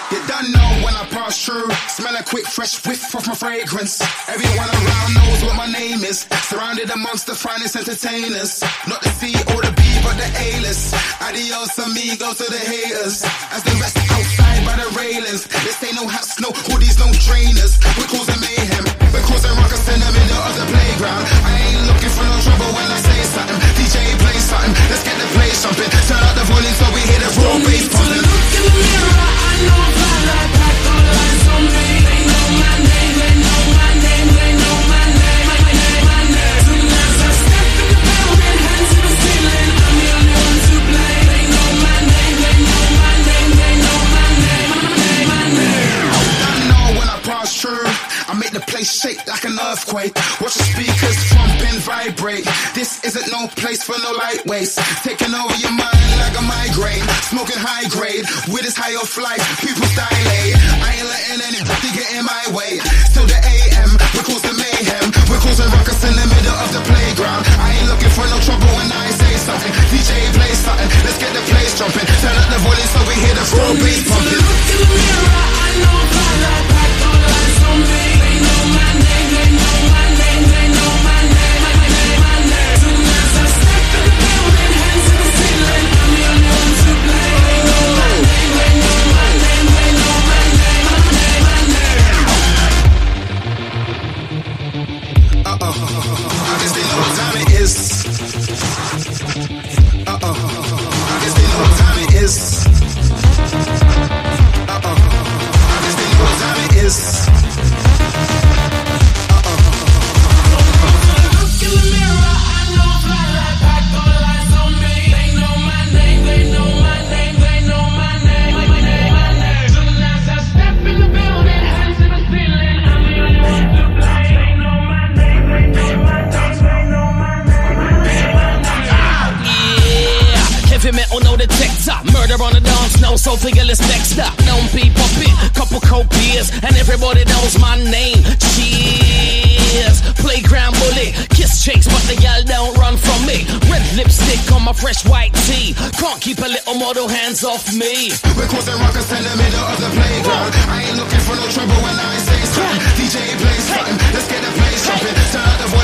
You done know when I pass through. Smell a quick fresh whiff of my fragrance. Everyone around knows what my name is. Surrounded amongst the finest entertainers. Not the C or the B but the A-list. Adios amigos to the haters. As the rest outside by the railings. This ain't no hats, no hoodies, no trainers. We're causing mayhem. We're causing ruckus in the middle of the playground. I ain't looking for no trouble when I say something. DJ play something, let's get the place jumping. Turn up the volume so we hear the raw bass pumping. Look in the mirror, I know I'm fly like that. All eyes on me. They know my name, they know my name, they know my name, my name, my name. Soon as I step in the building, hands to the ceiling, I'm the only one to blame. They know my name, they know my name, they know my name, my name, my name. I know when I pass through, I make the place shake like an earthquake. Watch the speakers thumping, vibrate. This isn't no place for no lightweights. Taking over your mind like a migraine. Smoking high grade with this high off life. People dilate. I ain't letting anybody get in my way. Till the AM, we're causing mayhem. We're causing ruckus in the middle of the playground. I ain't looking for no trouble when I say something. DJ play something, let's get the place jumping. Turn up the volume so we hear the raw bass pumping. Look in the mirror, I know I'm fly like that. All eyes on me. They know my name, they know my name, they know my name, my name, my name. Soon as I step in the building, hands to the ceiling, I'm the only one to blame. They know my name, they know my name, they know my name, my name, my name. I guess they know what time it is. I guess they know what time it is. I guess they know what time it is. Look in the mirror, I know I'm fly like that. All eyes on me. They know my name, they know my name, they know my name, my name, my name. Soon as I step in the building, hands to the ceiling, I'm the only one to blame. They know my name, they know my name, they know my name, my name, my name. Yeah, heavy metal, no detector. Murder on the dance, no soul figure, let's next up. Known people pit, couple cold beers, and everybody knows my name. Cheers, playground bully, kiss chase, but the y'all don't run from me. Red lipstick on my fresh white tee, can't keep a little model hands off me. We're causing ruckus in the middle of the playground. I ain't looking for no trouble when I say something. DJ play something, let's get the place jumping. Turn up the